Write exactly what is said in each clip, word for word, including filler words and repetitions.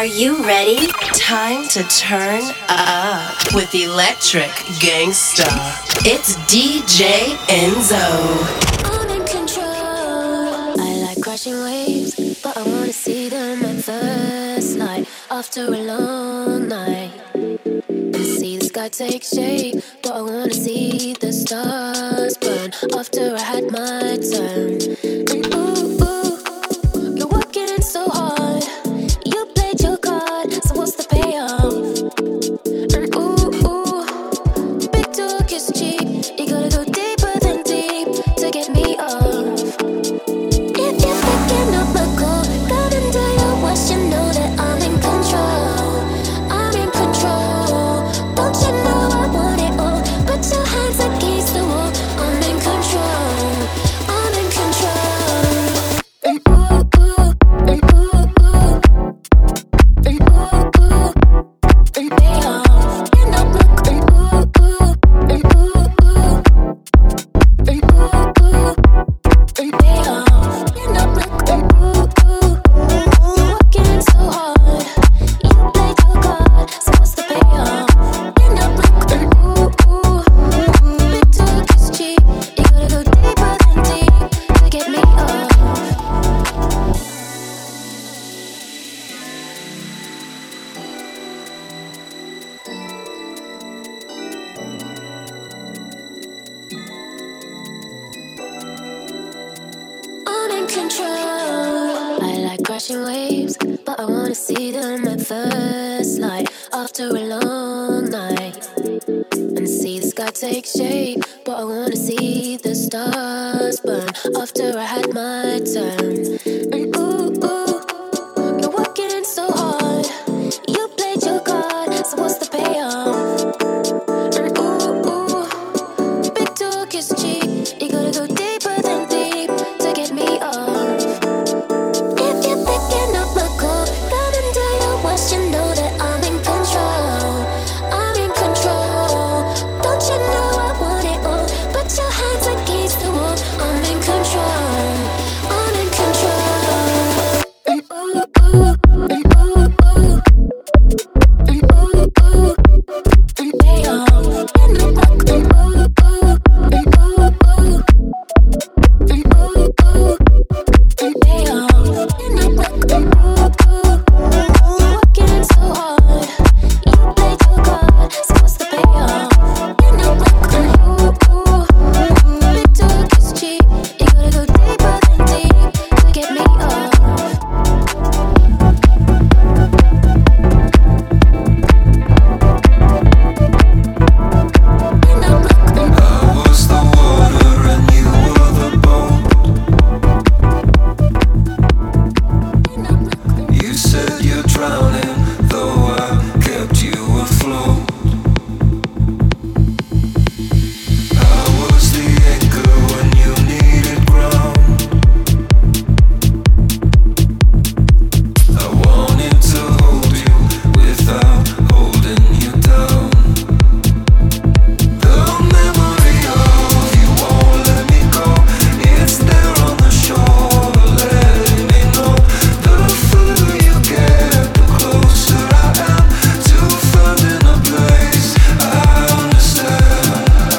Are you ready? Time to turn up with Electric Gangsta. It's D J Enzo. I'm in control. I like crashing waves, but I wanna see them at first light after a long night. And see the sky take shape, but I wanna see the stars burn after I had my turn. And ooh, ooh, you're working in so hard. You played your card, so what's the payoff? And ooh, ooh, big talk is cheap. You gotta go deeper than deep to get me off. If you're picking up my call, got into your watch, you know that I'm in control. I'm in control. Don't you know I want it all? Put your hands against the wall. I'm in control. I'm in control. And ooh, ooh, and ooh, ooh, and ooh, ooh, and pay off. And I'm like, and ooh, ooh, and ooh, ooh, and ooh, ooh, and pay off. And I'm like, and ooh, ooh, you're working so hard. You played your card, so what's the payoff? And I'm like, and ooh, ooh, big talk is cheap. You gotta go deeper than deep to get me off. I'm in control. I like crashing waves, but I wanna see them at first light after a long night. And see the sky take shape, but I wanna see the stars burn after I had my turn. And ooh, ooh, you're working in so hard. You played your card, so what's the payoff? And ooh, ooh, big talk is cheap. You gotta go deeper than deep to get me off. If you're picking up my call, got into your watch, you know that I'm in control. I'm in control. Don't you know I want it all? Put your hands against the wall. I'm in control. I'm in control. And ooh, ooh, and ooh, ooh, and ooh, ooh, and pay off. And I'm like, and ooh, ooh, and ooh, ooh, and ooh, ooh, and pay off. And I'm like, and ooh, ooh, you're working so hard. You played your card, so what's the payoff? And I'm like, and ooh, ooh, big talk is cheap. You gotta go deeper than deep to get me off. And I'm like, and I was the water and you were the boat. and I'm like, You said you're drowning, though I kept you afloat. I was the anchor when you needed ground. I wanted to hold you without holding you down. The memory of you won't let me go. It's there on the shore, letting me know. The further you get, the closer I am to finding a place I understand.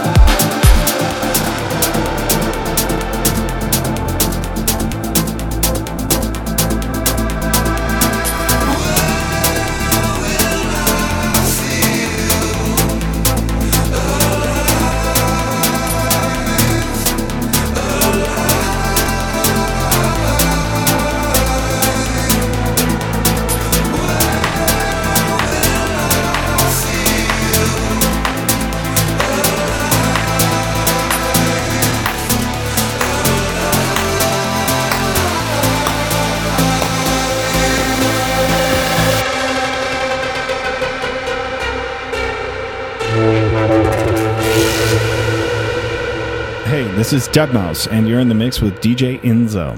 Hey, this is deadmau five, and you're in the mix with D J Enzo.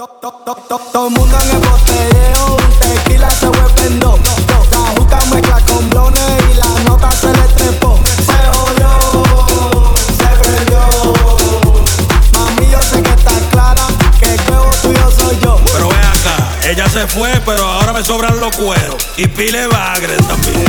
Todo el mundo en el botelleo, un tequila se vuelve en dos. La juca mezcla con blones y la nota se le trepó. Se jodió, se prendió. Mami, yo sé que está clara, que el huevo tuyo soy yo. Pero ve acá, ella se fue, pero ahora me sobran los cueros. Y pile bagre también.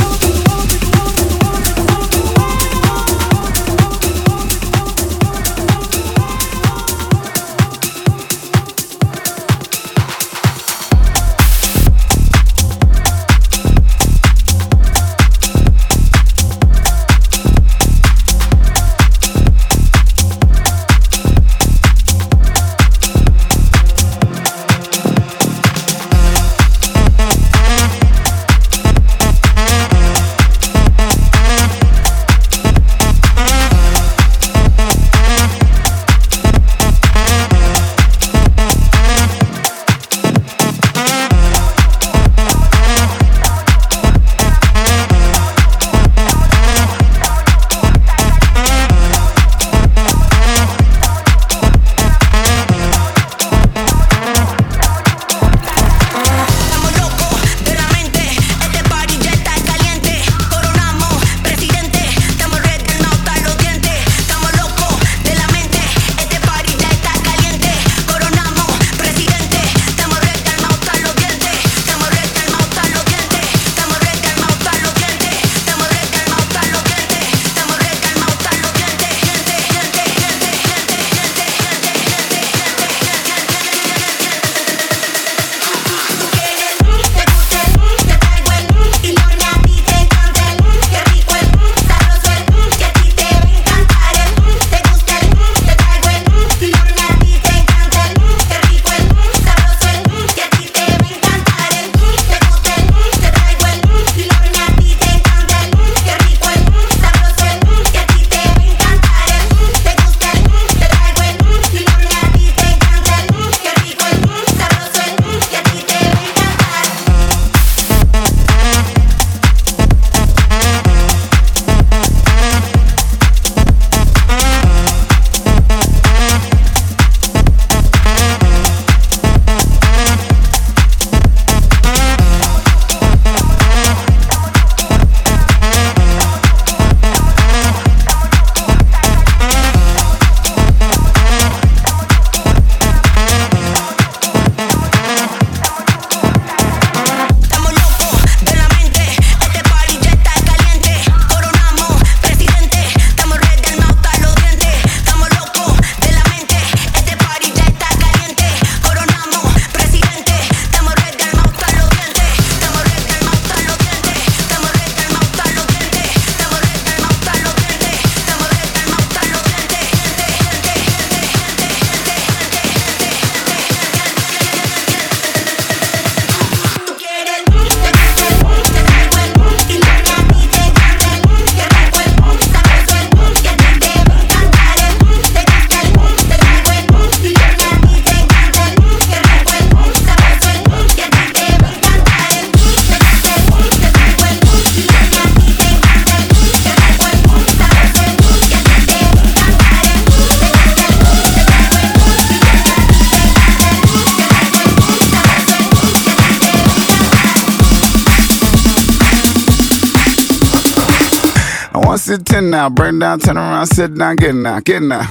One sit ten now, burn down, turn around, sit down, get now, get now.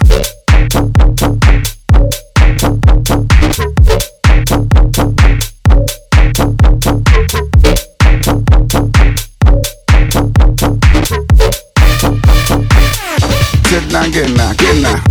Sit down, get now, get now.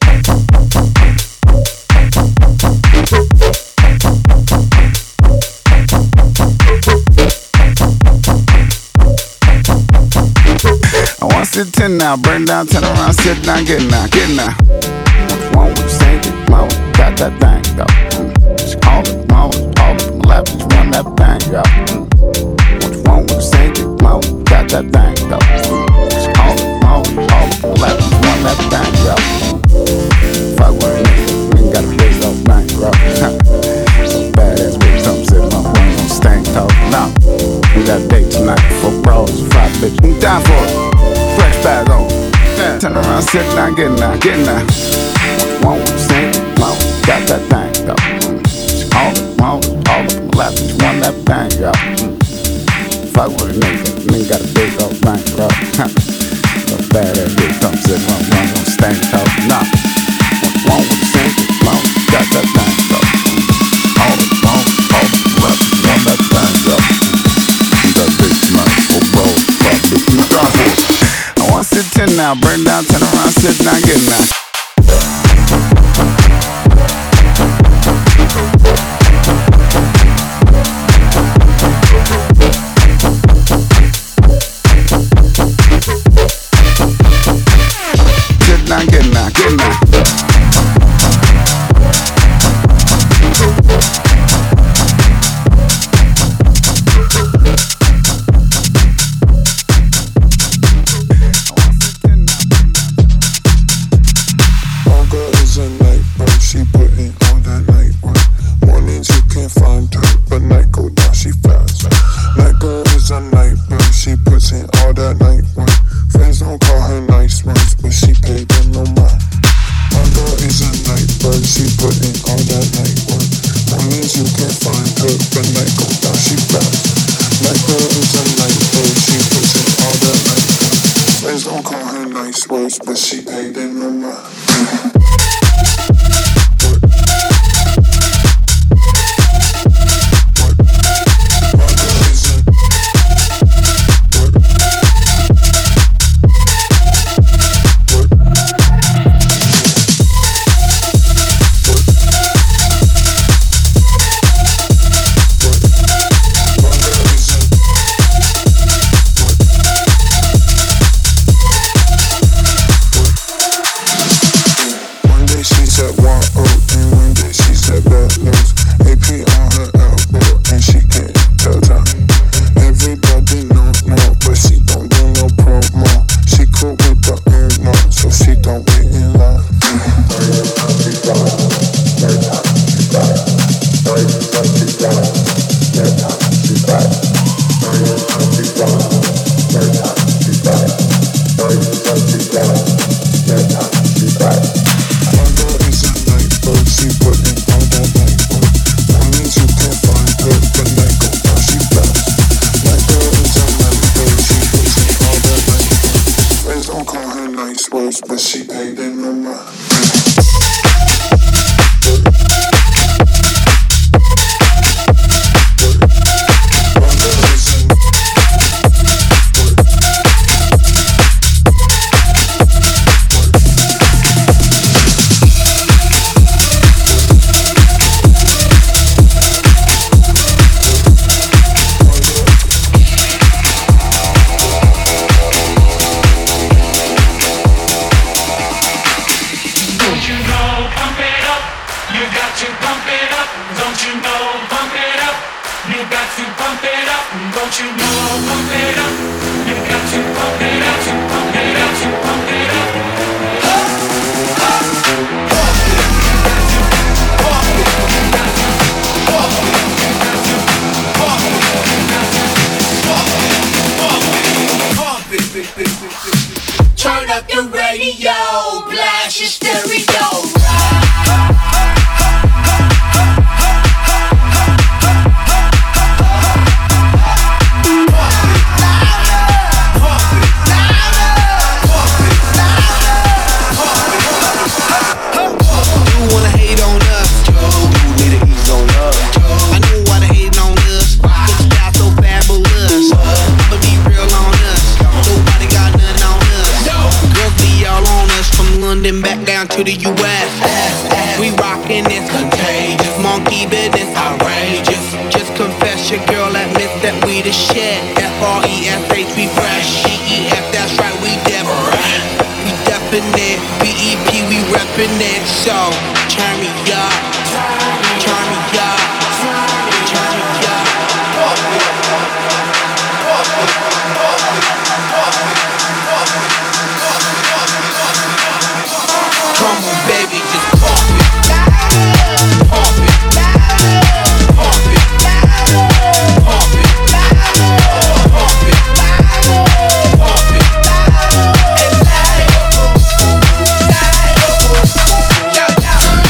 Sit ten now, burn down, turn around, sit down, get now, get now. What's wrong with you, sing it, mama? Got that thing, go. Mm. Just call it, mama, all up in my lap, just run that thing, go. Mm. What's wrong with you, sing it, mama? Got that thing, go. Mm. Just call it, mama, all up in my lap, just run that thing, go. Mm. Fuck with a nigga, we ain't got a place off bank, bro. Some badass bitch, come sit my brains on stank talk. Now, we got a date tonight for bros, five bitch, I'm down for it. Fresh bag on. Yeah. Turn around, sit down, get now, get now. What's wrong with you, sing it, mama? Got that thing, go. down, burn down, turn around, sit down, get down. Sit down, get down, get down. Turn up your radio, blast your stereo. Back down to the U S We rockin' this contagious, monkey business outrageous. Just confess your girl admits that we the shit. F R E S H we fresh, G E F that's right we different. We definite, B E P we reppin' it. So turn me up, turn me up, turn me up. Come on, baby, just pump it, pump it, pump it, pump it, pump it, pump it, and light up, light up.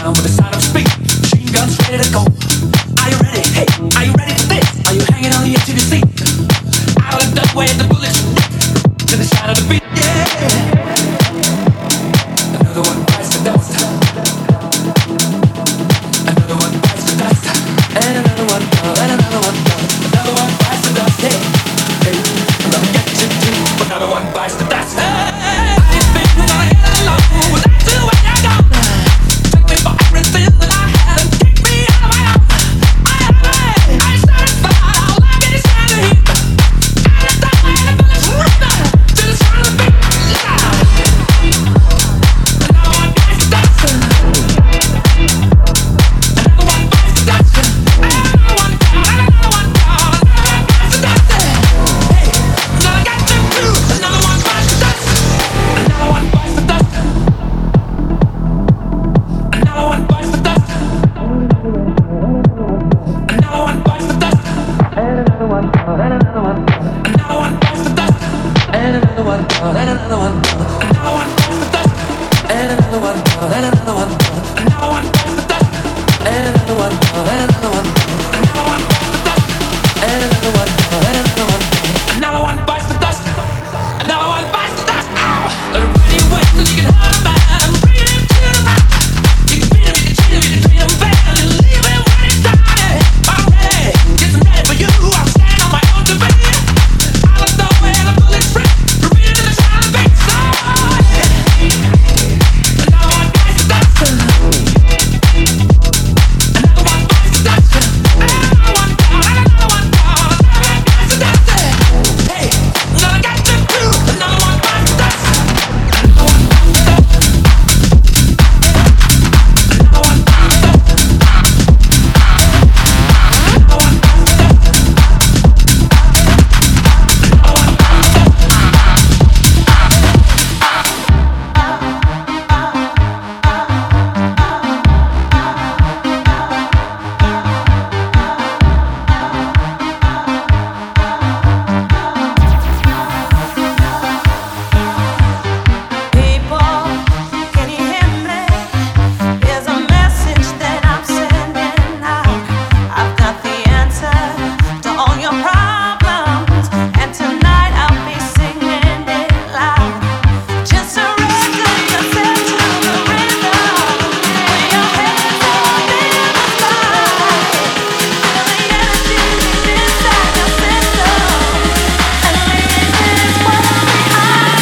sound with the sound of speed. Machine guns ready to go. Are you ready? Hey, are you ready for this? Are you hanging on the edge of your seat? Out of the way the bullets rip to the sound of the beat. Yeah. Another one bites the dust. Another one bites the dust. And another one, and another one, another one bites the dust. Hey, hey, I'm gonna get you too. Another one bites the dust. Hey, I think we're gonna get along without you when you're gone. Take me for everything that I had and kick me out of my own. I, I, I satisfied all I get is trying to heat. Out of the way the bullets rip to the sound of the beat. Another one bites the dust. Another one bites the dust. Another one down, another one down, another one bites the dust. Hey, now I got you too. Another one bites the dust. Another one bites the dust. Another one bites the dust. Another one bites the dust. And another one, and another one. Another one bites the dust. And another one, and another one. Another one bites the dust. And another one, and another one. Another one bites the dust. And another one, and another one. Another one bites the dust. And another one, and another one. Another one bites the dust. Another one bites the dust. Ow! Ready, wait till you can hold him back and bring him to the back. You can beat him, you can cheat him, you can treat him bad and leave him when he's dying. I'm ready, yes, I'm ready for you. I'll stand on my own to be. Out of the way the bullets rip, repeat to the sound of the beat. So, another one bites the dust. Another one bites the dust. Another one down, another one down, another one bites the dust. Hey, now I got you too. Another one bites the dust. Another one bites the dust. Another one bites the dust. Another one bites the dust. Another one bites the dust. People, can you hear me? There's a message that I'm sending out. I've got the answer to all your problems, and tonight I'll be singing it loud. Just surrender yourself to the rhythm. Put your hands up in the sky. Feel the energy inside your system, and leave this world behind.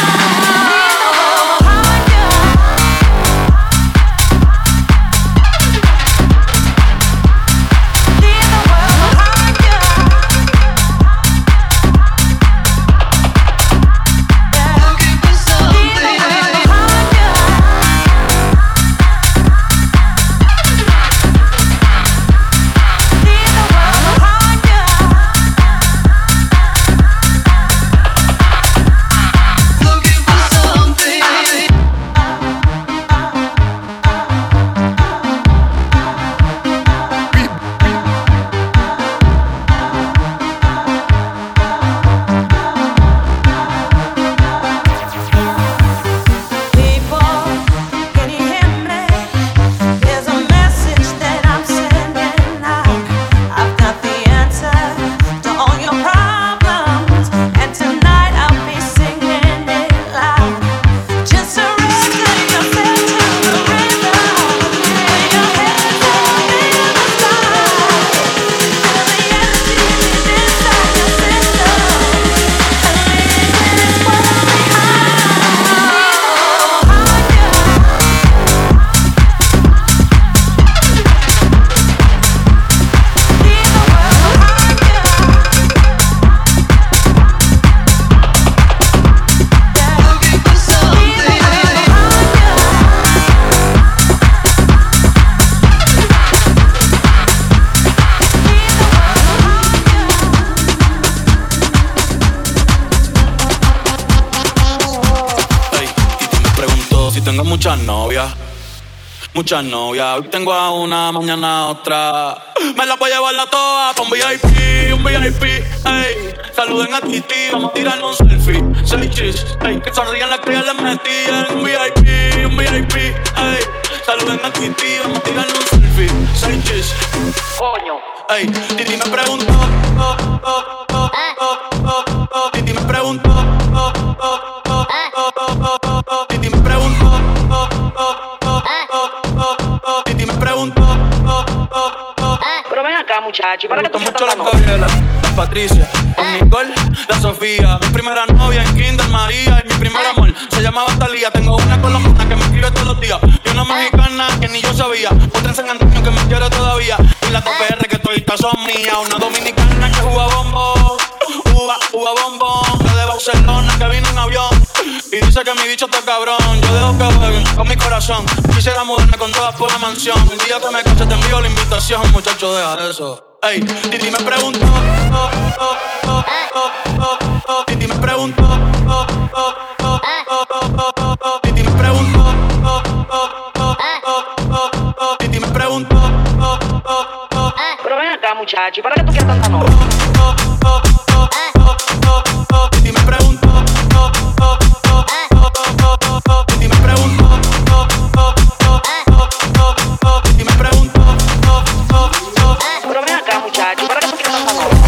People, can you hear me? There's a message that I'm sending out. I've got the answer to all your problems, and tonight I'll be singing it loud. Just surrender yourself to the rhythm. Put your hands up in the sky. Feel the energy inside your system, and leave this world behind. Ey, Titi me preguntó si tengo muchas novias. Muchas novias, hoy tengo a una, mañana a otra. Me las voy a llevar a todas pa' un V I P, un V I P, ey. Saluden a Titi, vamos a tirar un selfie. Seis chis, ey, que sonrían las que ya les metí en un V I P, un V I P, ey. Saluden a Titi, vamos a tirarle un selfie. Seis chis. Coño. Ey, Titi me preguntó. Oh, oh, oh, oh, oh, oh. Titi me preguntó. Oh, oh, oh, oh, oh, oh. Titi me preguntó. Oh, oh, oh, oh, oh. Titi me preguntó. Oh, oh, oh. Pero ven acá, muchacho, ¿para qué tú mucho la Gabriela, la Patricia, con Nicole, la Sofía. Mi primera novia en Kinder María. Y mi primer amor se llamaba Talía. Tengo una colombiana que me escribe todos los días. Y una mexicana que ni yo sabía. Otra en San Antonio que me quiere todavía. Y la T P R que todavía son mías. Una dominicana que juega bombo. Uva, uva bombón. La de Barcelona que vino en avión. Y dice que mi bicho está cabrón. Yo dejo que jueguen con mi corazón. Quisiera mudarme con todas por la mansión. El día que me case te envío la invitación. Muchacho, deja eso. Ey, Titi me preguntó. Oh, oh, oh, oh, oh, oh. Titi me preguntó. Oh, oh, oh, oh, oh, oh, oh. Titi me preguntó. Oh, oh, oh, oh, oh, oh. Titi me preguntó. Oh, oh, oh, oh. Pero ven acá, muchacho, ¿para qué tú quieres tanta novia? Oh, oh, oh, oh, oh, oh, oh. Titi me preguntó. Oh, oh, oh, oh, oh, oh. Titi me preguntó. Oh, oh, oh, oh, oh, oh. Titi me preguntó. Oh, oh, oh. Pero ven acá, muchacho, ¿para qué tú quieres tanta novia?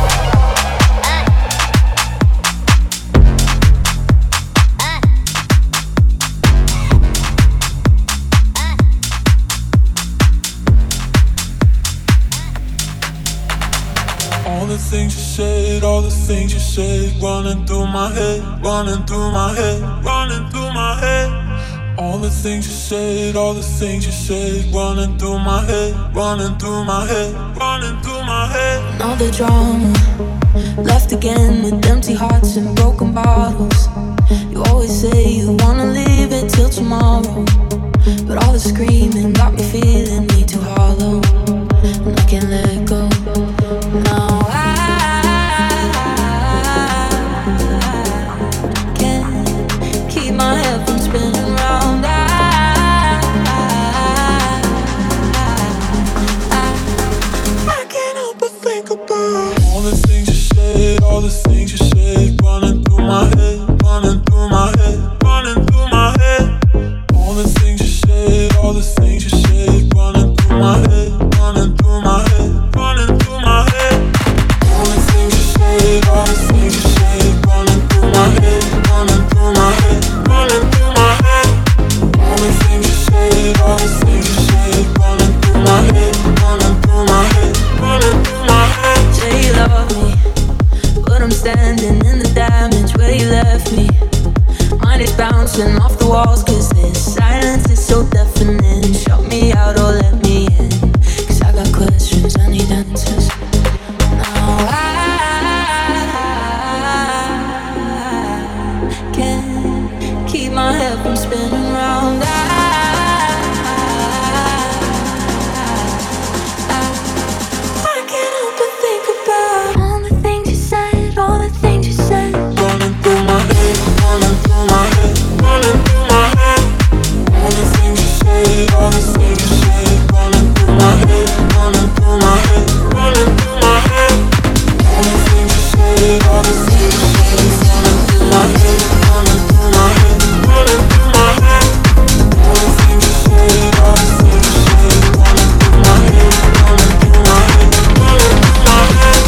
All the things you said, all the things you said, running through my head, running through my head, running through my head. All the things you said, all the things you said, running through my head, running through my head, running through my head. All the drama, left again with empty hearts and broken bottles. You always say you wanna leave it till tomorrow, but all the screaming got me feeling way too hollow, and I can't let go. Now I can't keep my head from spinning round. I, I, I can't help but think about all the things you said, all the things you said, running through my head, running through my head, running through my head. All the things you said, all the things you said, running through my head, running through my head, running through my head. All the things you said, all the things you said, running through my head, running through my head, running through my head. All the things you said, all the things you said, running through my head, running through my head, running through my head. say you love me, but I'm standing in the damage where you left me. Mine is bouncing off the walls, cause this silence is so deafening. Shut me out or let me in, cause I got questions, I need answers. Now I can't keep my head from spinning round. I, I, I can't help but think about all the things you said, all the things you said. Running through my head, running through my head, running through my head. All the things you said, all the things you said, running through my head, running through my head, running through my head. All the things you said, all the things you said, running through my head, running through my head, running through my head. All the things you said, all the things you said, running through my head, running through my head, running through my head.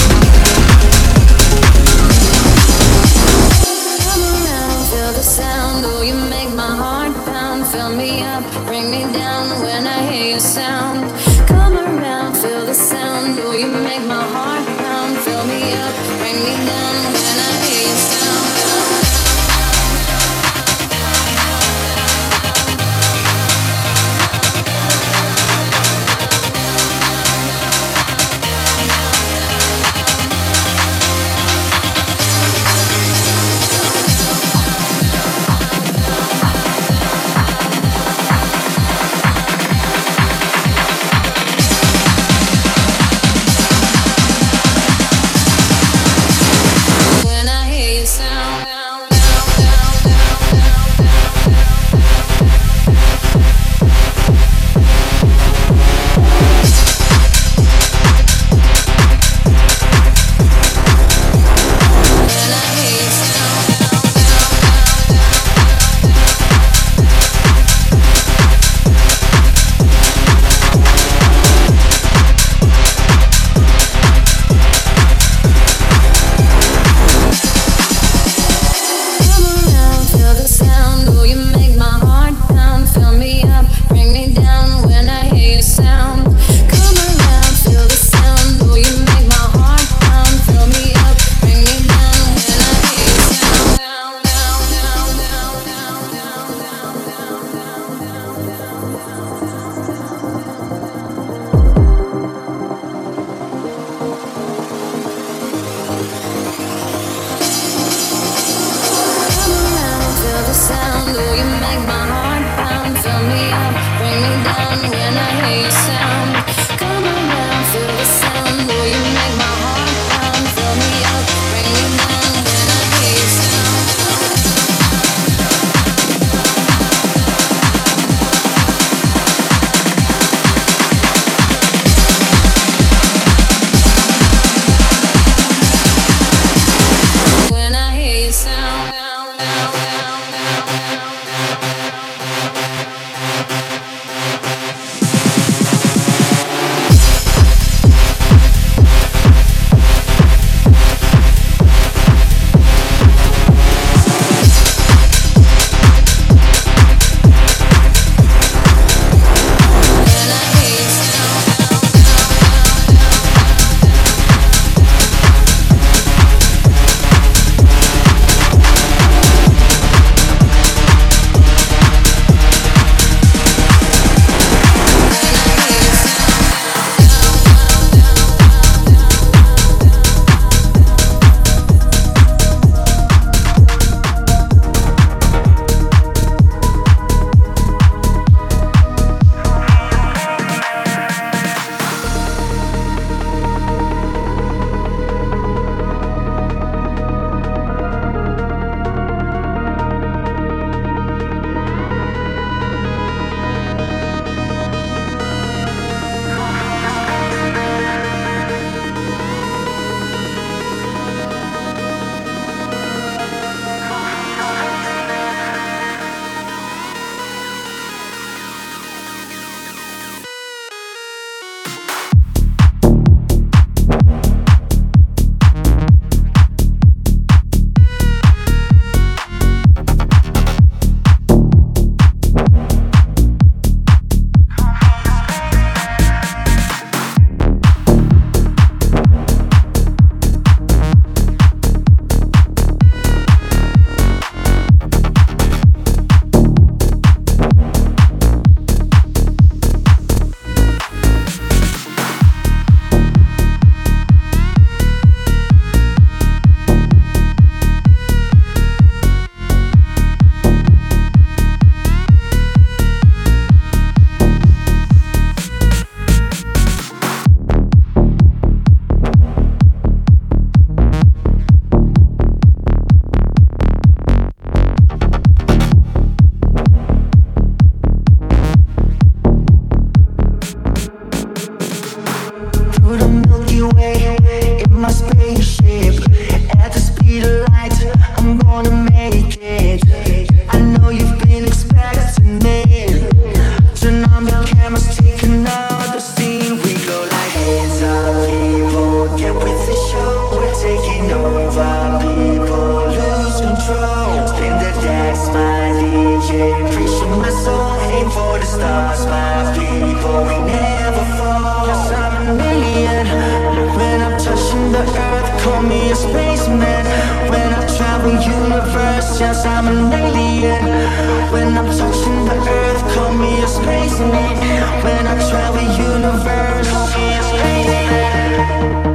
Come around, feel the sound. Oh, you make my heart pound. Fill me up, bring me down when I hear your sound. Come around, feel the sound. Oh, you make my heart pound. Fill me up, bring me down when I hear your sound. cameras taking out the scene. We go like hands up, people. Get with the show. We're taking over. People lose control. Spin the decks, my D J. Preaching my soul. Aim for the stars, my people. We never fall. Yes, I'm an alien. When I'm touching the earth, call me a spaceman. When I travel universe, yes, I'm an alien. When I'm touching the earth, call me a spaceman. When I travel universe, call me a spaceman.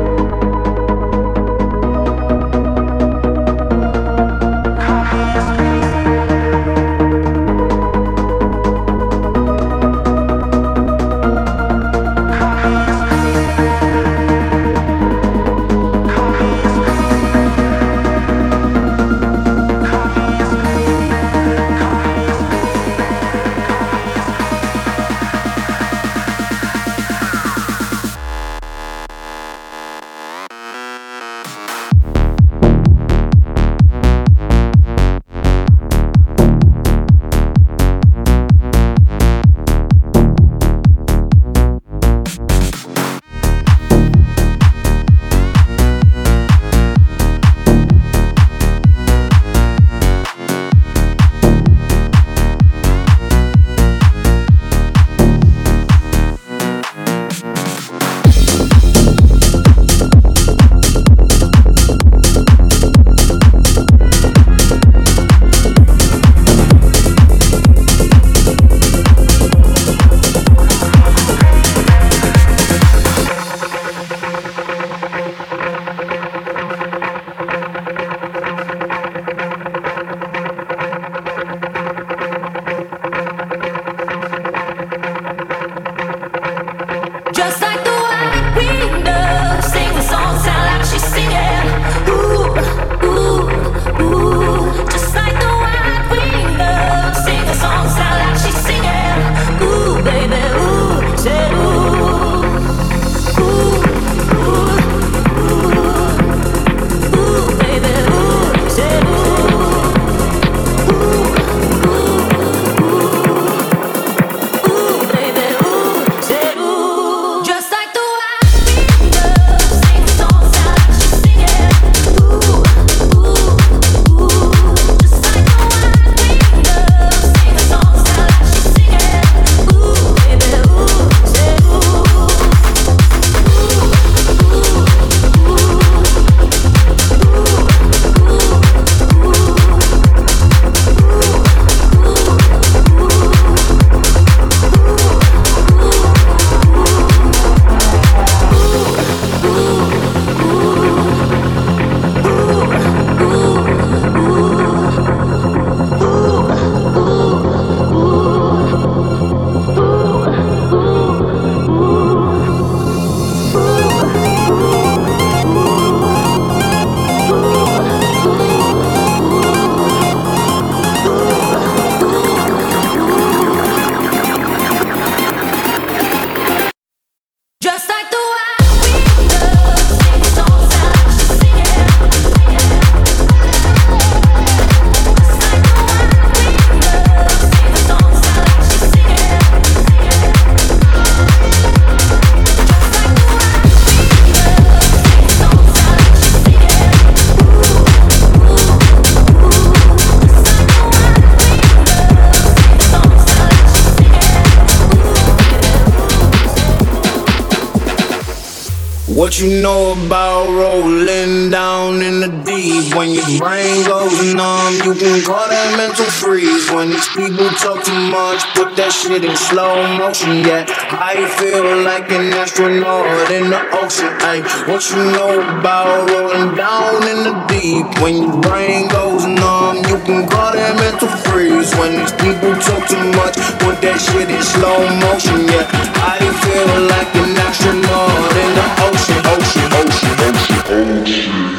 What you know about rolling down in the deep? When your brain goes numb, you can call that mental freeze. When these people talk too much, put that shit in slow motion. Yeah, I feel like an astronaut in the ocean. Ay, what you know about rolling down in the deep? When your brain goes numb, you can call that mental freeze. When these people talk too much, put that shit in slow motion. Yeah, I feel like an astronaut in the ocean. Ocean, ocean, ocean, ocean.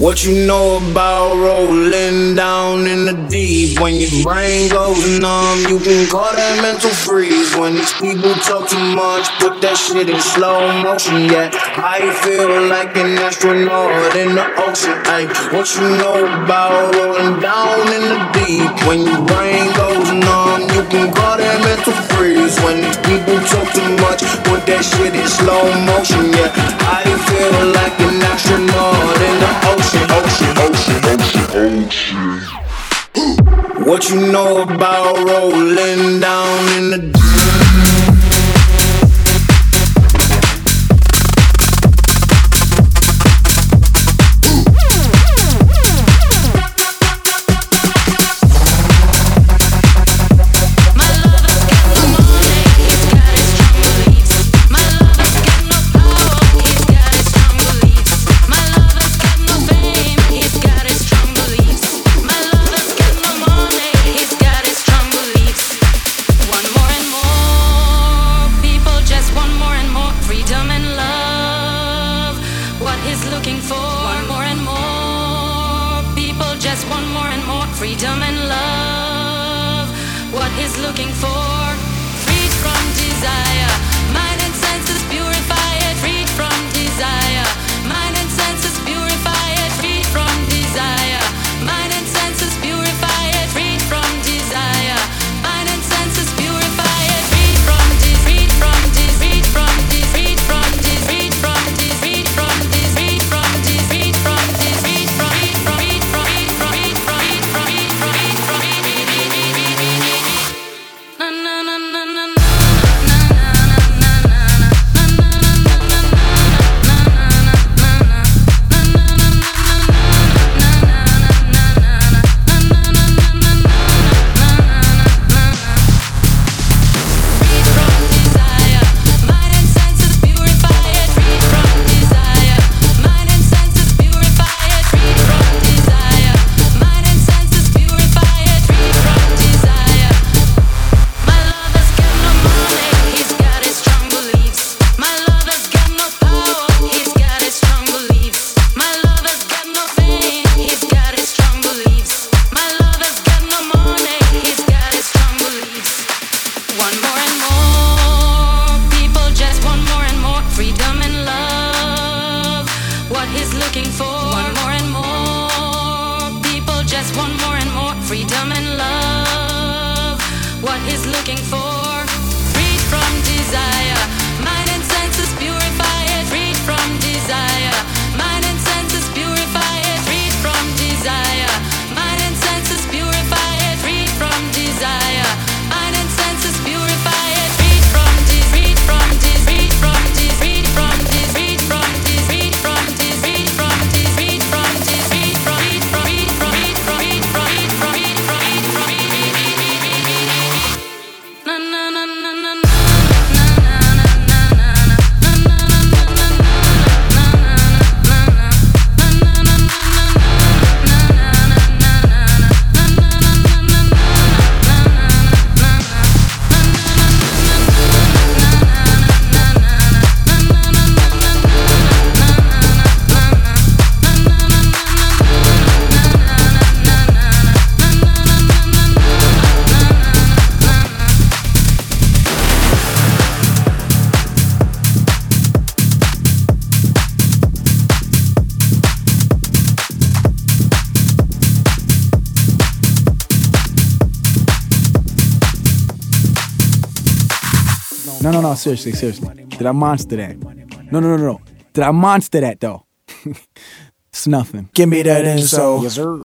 What you know about rolling down in the deep? When your brain goes numb, you can call that mental freeze. When these people talk too much, put that shit in slow motion. Yeah, I feel like an astronaut in the ocean. Ay, what you know about rolling down in the deep? When your brain goes numb, you can call that mental freeze. When these people talk too much, put that shit in slow motion. Yeah, I feel like an astronaut in the ocean, ocean, ocean, ocean, ocean. What you know about rolling down in the deep? No, no, no, seriously, seriously. Did I monster that? No, no, no, no. Did I monster that, though? It's nothing. Give me that info. Yes, sir.